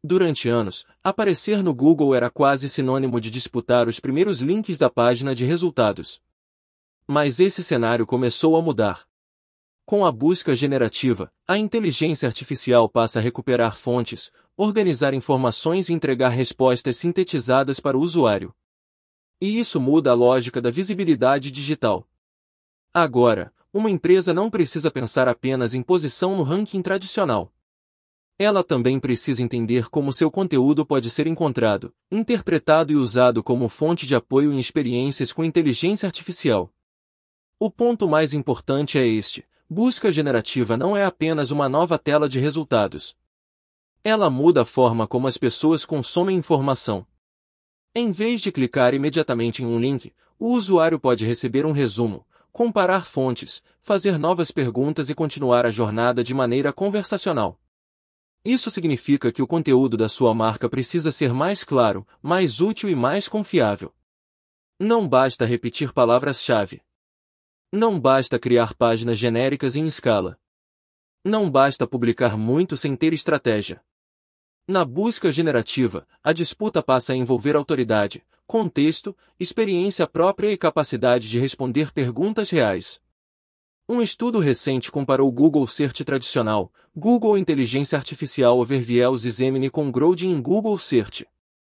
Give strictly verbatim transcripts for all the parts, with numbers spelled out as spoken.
Durante anos, aparecer no Google era quase sinônimo de disputar os primeiros links da página de resultados. Mas esse cenário começou a mudar. Com a busca generativa, a inteligência artificial passa a recuperar fontes, organizar informações e entregar respostas sintetizadas para o usuário. E isso muda a lógica da visibilidade digital. Agora, uma empresa não precisa pensar apenas em posição no ranking tradicional. Ela também precisa entender como seu conteúdo pode ser encontrado, interpretado e usado como fonte de apoio em experiências com inteligência artificial. O ponto mais importante é este: busca generativa não é apenas uma nova tela de resultados. Ela muda a forma como as pessoas consomem informação. Em vez de clicar imediatamente em um link, o usuário pode receber um resumo, comparar fontes, fazer novas perguntas e continuar a jornada de maneira conversacional. Isso significa que o conteúdo da sua marca precisa ser mais claro, mais útil e mais confiável. Não basta repetir palavras-chave. Não basta criar páginas genéricas em escala. Não basta publicar muito sem ter estratégia. Na busca generativa, a disputa passa a envolver autoridade, contexto, experiência própria e capacidade de responder perguntas reais. Um estudo recente comparou o Google Search tradicional, Google Inteligência Artificial Overview Gemini com Growth em Google Search.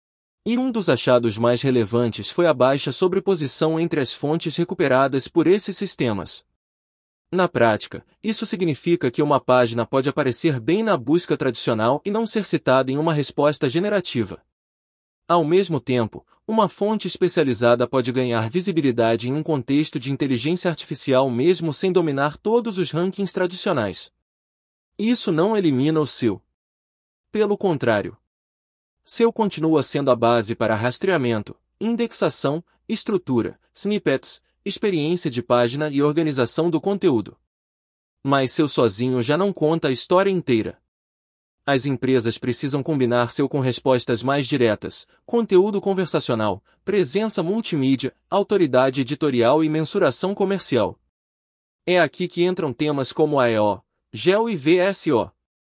E um dos achados mais relevantes foi a baixa sobreposição entre as fontes recuperadas por esses sistemas. Na prática, isso significa que uma página pode aparecer bem na busca tradicional e não ser citada em uma resposta generativa. Ao mesmo tempo, uma fonte especializada pode ganhar visibilidade em um contexto de inteligência artificial mesmo sem dominar todos os rankings tradicionais. Isso não elimina o seu. Pelo contrário. Seu continua sendo a base para rastreamento, indexação, estrutura, snippets, experiência de página e organização do conteúdo. Mas seu sozinho já não conta a história inteira. As empresas precisam combinar seu com respostas mais diretas, conteúdo conversacional, presença multimídia, autoridade editorial e mensuração comercial. É aqui que entram temas como a E O, G E O e V S O.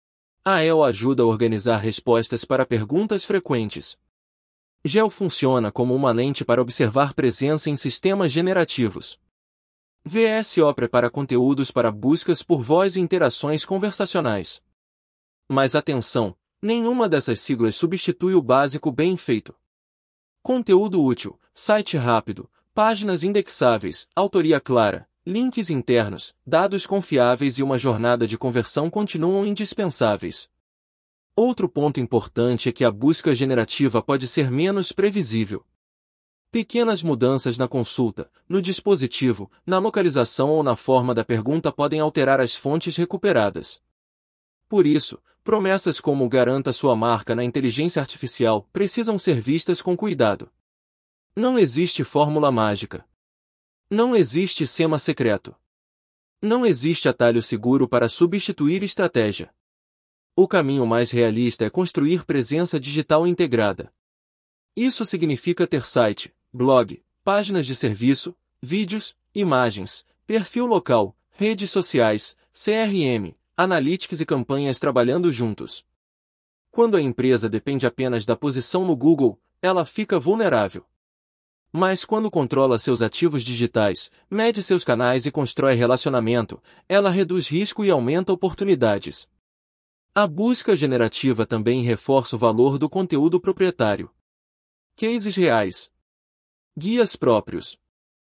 A E O ajuda a organizar respostas para perguntas frequentes. G E O funciona como uma lente para observar presença em sistemas generativos. V S O prepara conteúdos para buscas por voz e interações conversacionais. Mas atenção, nenhuma dessas siglas substitui o básico bem feito. Conteúdo útil, site rápido, páginas indexáveis, autoria clara, links internos, dados confiáveis e uma jornada de conversão continuam indispensáveis. Outro ponto importante é que a busca generativa pode ser menos previsível. Pequenas mudanças na consulta, no dispositivo, na localização ou na forma da pergunta podem alterar as fontes recuperadas. Por isso, promessas como garanta sua marca na inteligência artificial precisam ser vistas com cuidado. Não existe fórmula mágica. Não existe sema secreto. Não existe atalho seguro para substituir estratégia. O caminho mais realista é construir presença digital integrada. Isso significa ter site, blog, páginas de serviço, vídeos, imagens, perfil local, redes sociais, C R M, analytics e campanhas trabalhando juntos. Quando a empresa depende apenas da posição no Google, ela fica vulnerável. Mas quando controla seus ativos digitais, mede seus canais e constrói relacionamento, ela reduz risco e aumenta oportunidades. A busca generativa também reforça o valor do conteúdo proprietário. Cases reais. Guias próprios.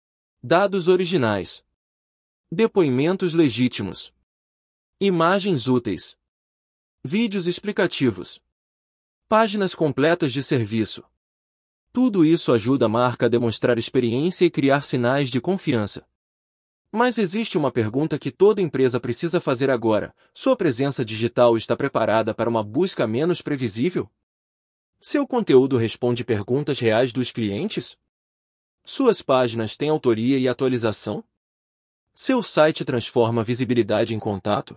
Dados originais. Depoimentos legítimos. Imagens úteis. Vídeos explicativos. Páginas completas de serviço. Tudo isso ajuda a marca a demonstrar experiência e criar sinais de confiança. Mas existe uma pergunta que toda empresa precisa fazer agora: sua presença digital está preparada para uma busca menos previsível? Seu conteúdo responde perguntas reais dos clientes? Suas páginas têm autoria e atualização? Seu site transforma visibilidade em contato?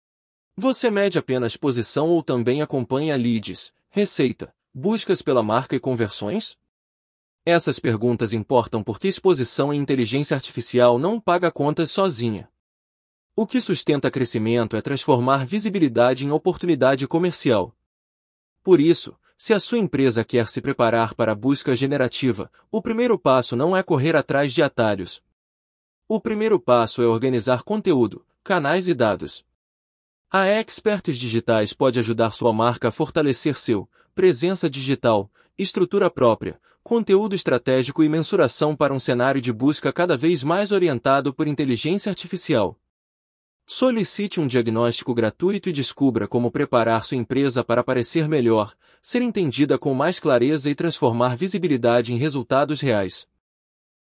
Você mede apenas posição ou também acompanha leads, receita, buscas pela marca e conversões? Essas perguntas importam porque exposição em inteligência artificial não paga contas sozinha. O que sustenta crescimento é transformar visibilidade em oportunidade comercial. Por isso, se a sua empresa quer se preparar para a busca generativa, o primeiro passo não é correr atrás de atalhos. O primeiro passo é organizar conteúdo, canais e dados. A Experts Digitais pode ajudar sua marca a fortalecer seu presença digital, estrutura própria, conteúdo estratégico e mensuração para um cenário de busca cada vez mais orientado por inteligência artificial. Solicite um diagnóstico gratuito e descubra como preparar sua empresa para parecer melhor, ser entendida com mais clareza e transformar visibilidade em resultados reais.